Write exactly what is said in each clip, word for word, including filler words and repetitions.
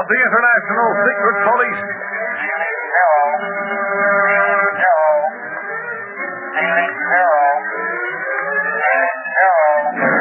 the International Secret Police. Hello. Hello. Hello. Hello.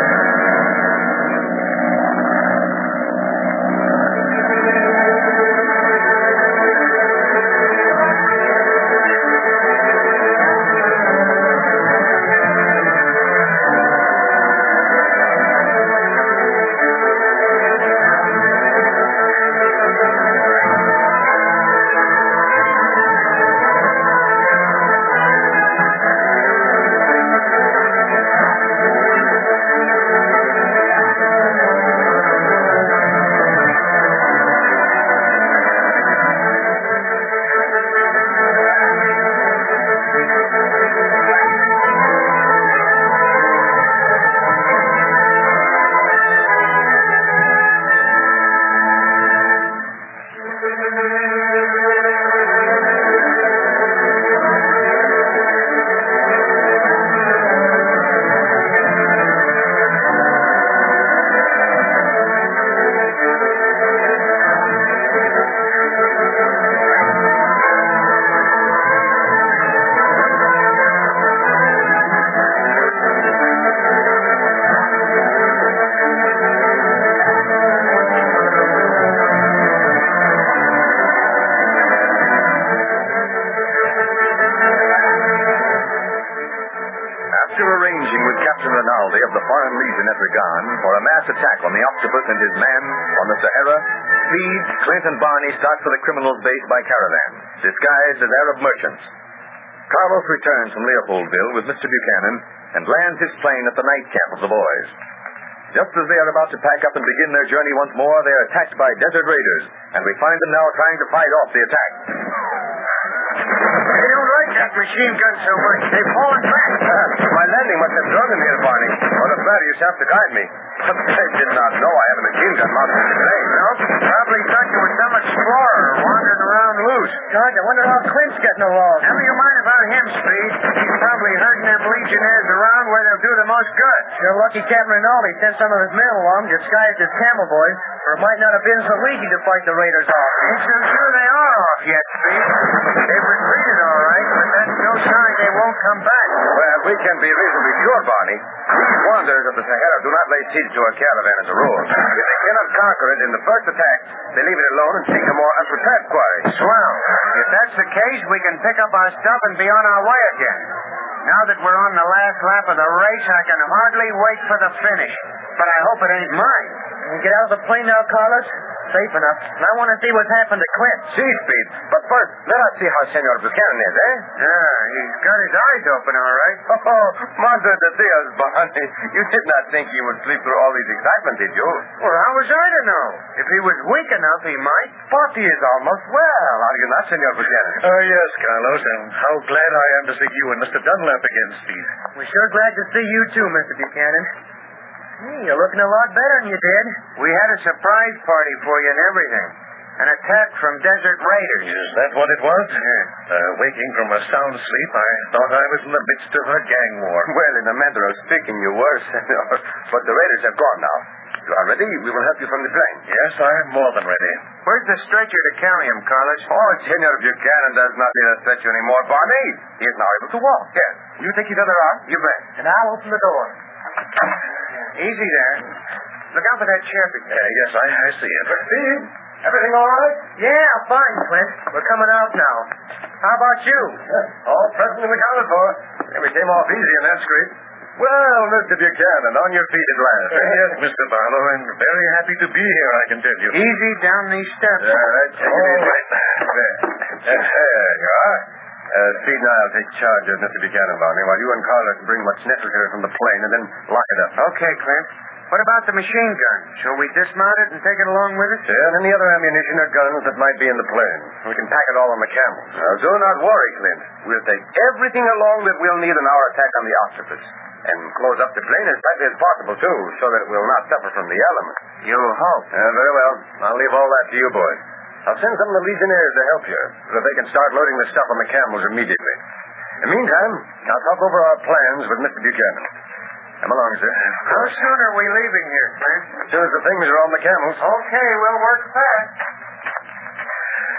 Of the Foreign Legion at Regan for a mass attack on the Octopus and his man on the Sahara, Speed, Clint, and Barney start for the criminals' base by caravan, disguised as Arab merchants. Carlos returns from Leopoldville with Mister Buchanan and lands his plane at the night camp of the boys. Just as they are about to pack up and begin their journey once more, they are attacked by desert raiders, and we find them now trying to fight off the attack. They don't like that machine gun so much. They've fallen back. Uh, my landing must have thrown them here, Barney. What a matter, you have to guide me. I did not know I had a machine gun mounted in the plane. No, probably thought you were some explorer wandering around loose. George, I wonder how Clint's getting along. Never you mind about him, Speed. He's probably herding them Legionnaires around where they'll do the most good. You're lucky Captain Rinaldi sent some of his men along disguised as camel boys, or it might not have been so easy to fight the raiders off. Ain't so sure they are off yet, Speed. They've retreated all right, but that's no sign they won't come back. Well, we can be reasonably sure, Barney. These wanderers of the Sahara do not lay siege to a caravan as a rule. If they cannot conquer it in the first attack, they leave it alone and seek a more unprepared quarry. Swell. If that's the case, we can pick up our stuff and be on our way again. Now that we're on the last lap of the race, I can hardly wait for the finish. But I hope it ain't mine. Can you get out of the plane now, Carlos? Safe enough. And I want to see what's happened to Clint. See, Speed. But first, let us see how Senor Buchanan is, eh? Yeah, he's got his eyes open, all right. Oh, Madre de Dios, Barney. You did not think he would sleep through all these excitement, did you? Well, how was I to know? If he was weak enough, he might. But he is almost well, are you not, Senor Buchanan? Oh, yes, Carlos, and how glad I am to see you and Mister Dunlap again, Speed. We're sure glad to see you, too, Mister Buchanan. Hey, you're looking a lot better than you did. We had a surprise party for you and everything. An attack from desert raiders. Is that what it was? Yeah. Uh, waking from a sound sleep, I thought I was in the midst of a gang war. Well, in a matter of speaking, you were, Senor. But the raiders have gone now. You are ready? We will help you from the plane. Yes, I'm more than ready. Where's the stretcher to carry him, Carlos? Oh, Senor Buchanan does not need a stretcher anymore, Barney. He is now able to walk. Yes. You take his other arm? You bet. And I'll open the door. Easy there. Look out for that chair. Uh, yes, I, I see it. Steve, everything all right? Yeah, fine, Clint. We're coming out now. How about you? All present and accounted for. And we came off easy in that scrape. Well, Mister Buchanan, on your feet at last. Uh, yes, Mister Barlow, and very happy to be here, I can tell you. Easy down these steps. Uh, right, take it easy. There. Uh, there you are. Uh, Speed and I'll take charge of Mister Buchanan, Barney, while you and Carlos bring what's necessary from the plane and then lock it up. Okay, Clint. What about the machine gun? Shall we dismount it and take it along with us? Yeah, and any other ammunition or guns that might be in the plane. We can pack it all on the camels. Now, do not worry, Clint. We'll take everything along that we'll need in our attack on the Octopus. And close up the plane as tightly as possible, too, so that it will not suffer from the elements. You hope. Uh, very well. I'll leave all that to you, boys. I'll send some of the Legionnaires to help you, so that they can start loading the stuff on the camels immediately. In the meantime, I'll talk over our plans with Mister Buchanan. Come along, sir. How soon are we leaving here, Clint? As soon as the things are on the camels. Okay, we'll work fast.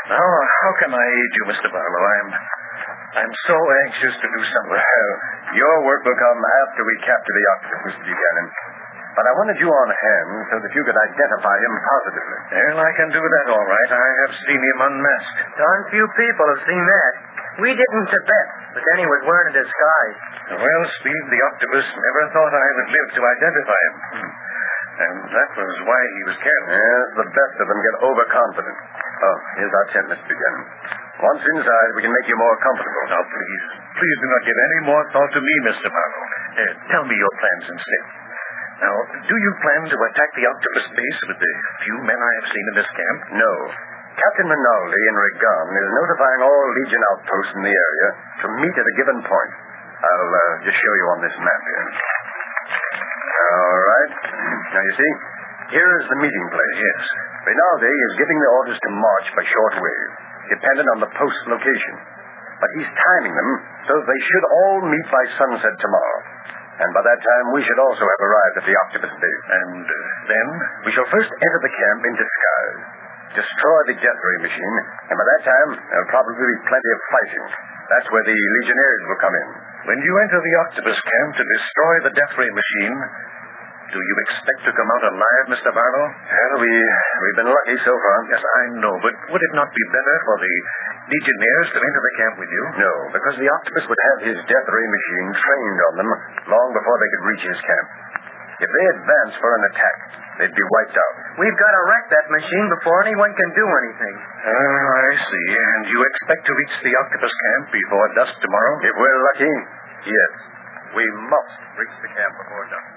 Now, how can I aid you, Mister Barlow? I'm... I'm so anxious to do something. Well, your work will come after we capture the octopus, Mister Buchanan. But I wanted you on hand so that you could identify him positively. Well, I can do that all right. I have seen him unmasked. Darn few people have seen that. We didn't to bet, but then he was wearing a disguise. Well, Speed, the octopus never thought I would live to identify him. And that was why he was careless. Yes, the best of them get overconfident. Oh, here's our tent, Mister Buchanan. Once inside, we can make you more comfortable. Now, please, please do not give any more thought to me, Mister Barlow. Uh, tell me your plans instead. Now, do you plan to attack the octopus base with the few men I have seen in this camp? No. Captain Rinaldi in Regan is notifying all Legion outposts in the area to meet at a given point. I'll uh, just show you on this map here. All right. Now, you see, here is the meeting place. Yes. Rinaldi is giving the orders to march by shortwave, dependent on the post's location. But he's timing them so that they should all meet by sunset tomorrow. And by that time, we should also have arrived at the octopus base. And uh, then? We shall first enter the camp in disguise, destroy the death ray machine, and by that time, there'll probably be plenty of fighting. That's where the Legionnaires will come in. When you enter the octopus camp to destroy the death ray machine, do you expect to come out alive, Mister Barlow? Well, we, we've been lucky so far. Yes, I know, but would it not be better for the Legionnaires to enter the camp with you? No, because the octopus would have his death ray machine trained on them long before they could reach his camp. If they advance for an attack, they'd be wiped out. We've got to wreck that machine before anyone can do anything. Oh, I see. And you expect to reach the octopus camp before dusk tomorrow? If we're lucky, yes. We must reach the camp before dusk.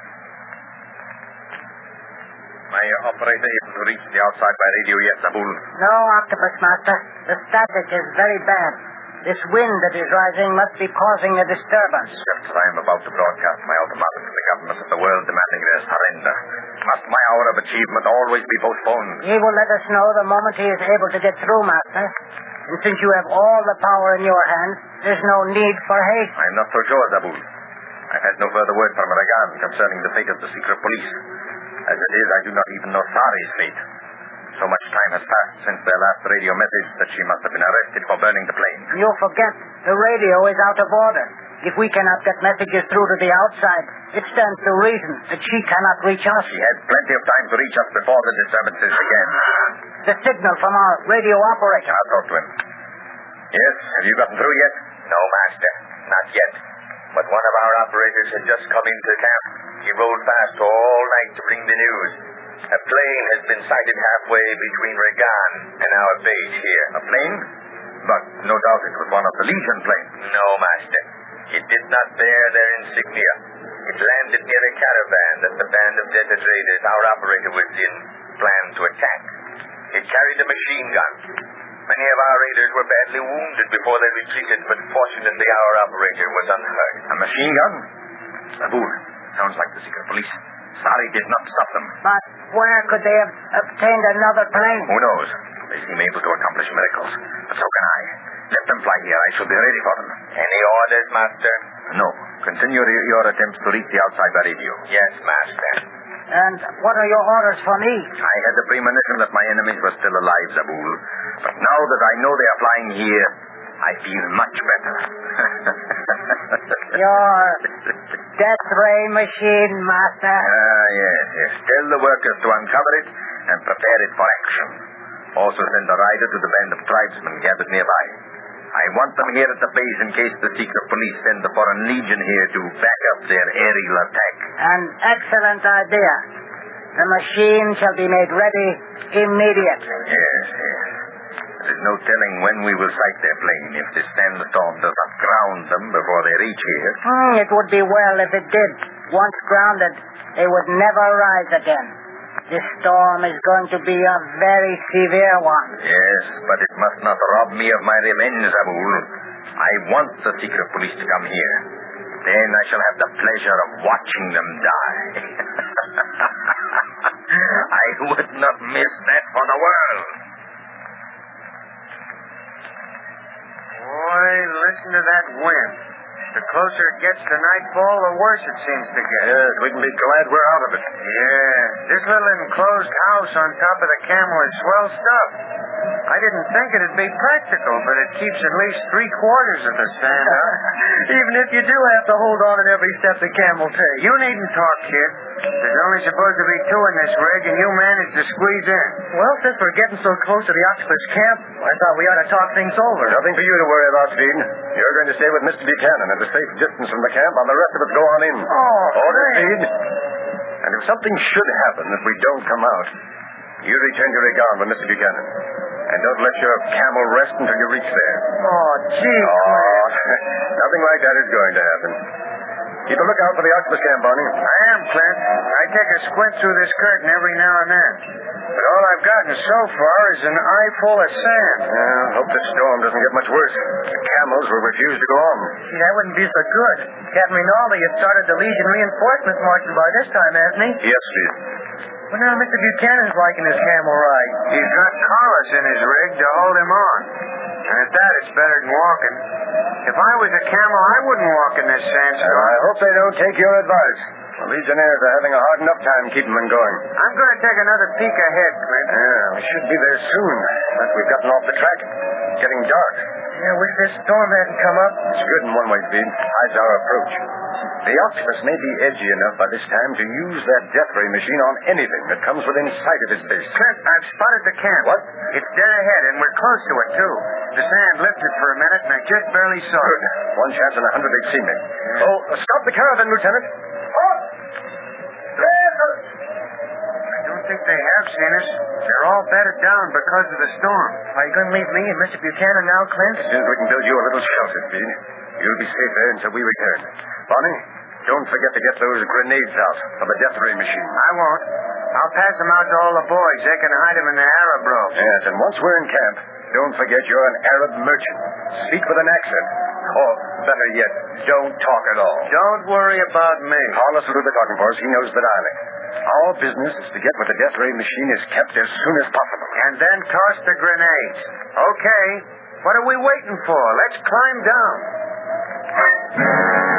My operator isn't reached the outside by radio yet, Zabul. No, Octopus Master. The static is very bad. This wind that is rising must be causing the disturbance. Just as I am about to broadcast my ultimatum to the governments of the world demanding their surrender, must my hour of achievement always be postponed? He will let us know the moment he is able to get through, Master. And since you have all the power in your hands, there's no need for haste. I'm not so sure, Zabul. I've had no further word from Regan concerning the fate of the secret police. As it is, I do not even know Sari's fate. So much time has passed since their last radio message that she must have been arrested for burning the plane. You forget, the radio is out of order. If we cannot get messages through to the outside, it stands to reason that she cannot reach us. She had plenty of time to reach us before the disturbances began. The signal from our radio operator. I'll talk to him. Yes, have you gotten through yet? No, Master, not yet. But one of our operators had just come into camp. He rode fast all night to bring the news. A plane has been sighted halfway between Regan and our base here. A plane? But no doubt it was one of the Legion planes. No, Master. It did not bear their insignia. It landed near a caravan that the band of desert raiders our operator was in planned to attack. It carried a machine gun. Many of our raiders were badly wounded before they retreated, but fortunately our operator was unhurt. A machine gun? Zabul, sounds like the secret police. Sari did not stop them. But where could they have obtained another plane? Who knows? They seem able to accomplish miracles. But so can I. Let them fly here. I shall be ready for them. Any orders, Master? No. Continue your attempts to reach the outside by radio. Yes, Master. And what are your orders for me? I had the premonition that my enemies were still alive, Zabul. But now that I know they are flying here, I feel much better. Your death ray machine, Master? Ah, yes, yes. Tell the workers to uncover it and prepare it for action. Also send a rider to the band of tribesmen gathered nearby. I want them here at the base in case the secret police send the Foreign Legion here to back up their aerial attack. An excellent idea. The machine shall be made ready immediately. Yes, yes. There is no telling when we will sight their plane if this sandstorm does not ground them before they reach here. Hmm, it would be well if it did. Once grounded, they would never rise again. This storm is going to be a very severe one. Yes, but it must not rob me of my revenge, Zabul. I want the secret police to come here. Then I shall have the pleasure of watching them die. I would not miss that for the world. Boy, listen to that wind. The closer it gets to nightfall, the worse it seems to get. Yes, we can be glad we're out of it. Yeah, this little enclosed house on top of the camel is swell stuff. I didn't think it'd be practical, but it keeps at least three quarters of the sand out. Even if you do have to hold on at every step the camel takes. You needn't talk, kid. There's only supposed to be two in this rig, and you managed to squeeze in. Well, since we're getting so close to the octopus camp, I thought we ought to talk things over. Nothing for you to worry about, Speed. You're going to stay with Mister Buchanan at a safe distance from the camp, while the rest of us go on in. Oh, Order, thanks. Speed. And if something should happen if we don't come out, you return to Regan with Mister Buchanan. And don't let your camel rest until you reach there. Oh, gee. Oh, nothing like that is going to happen. Keep a lookout for the octopus camp, Barney. I am, Clint. I take a squint through this curtain every now and then. But all I've gotten so far is an eye full of sand. Yeah, hope the storm doesn't get much worse. The camels will refuse to go on. Gee, that wouldn't be so good. Captain Rinaldi had started the Legion reinforcements marching by this time, hasn't he? Yes, Speed. Well, now Mister Buchanan's liking his camel ride. He's got Collis in his rig to hold him on. And at that, it's better than walking. If I was a camel, I wouldn't walk in this sandstorm. I hope they don't take your advice. The Legionnaires are having a hard enough time keeping them going. I'm going to take another peek ahead, Clint. Yeah, we should be there soon. But we've gotten off the track. It's getting dark. Yeah, I wish this storm hadn't come up. It's good in one way, Speed. Hides our approach. The octopus may be edgy enough by this time to use that death ray machine on anything that comes within sight of his base. Clint, I've spotted the camp. What? It's dead ahead, and we're close to it, too. The sand lifted for a minute, and I just barely saw Good. it. One chance in a hundred they'd see me. Oh, uh, stop the caravan, Lieutenant. Oh! I don't think they have seen us. They're all bedded down because of the storm. Are you going to leave me and Mister Buchanan now, Clint? As soon as we can build you a little shelter, Speed, you'll be safe there until we return. Bonnie, don't forget to get those grenades out of the death ray machine. I won't. I'll pass them out to all the boys. They can hide them in the Arab robes. Yes, and once we're in camp, don't forget you're an Arab merchant. Speak with an accent. Or, better yet, don't talk at all. Don't worry about me. Carlos will do the talking for us. He knows the dialect. Our business is to get where the death ray machine is kept as soon as possible. And then toss the grenades. Okay. What are we waiting for? Let's climb down.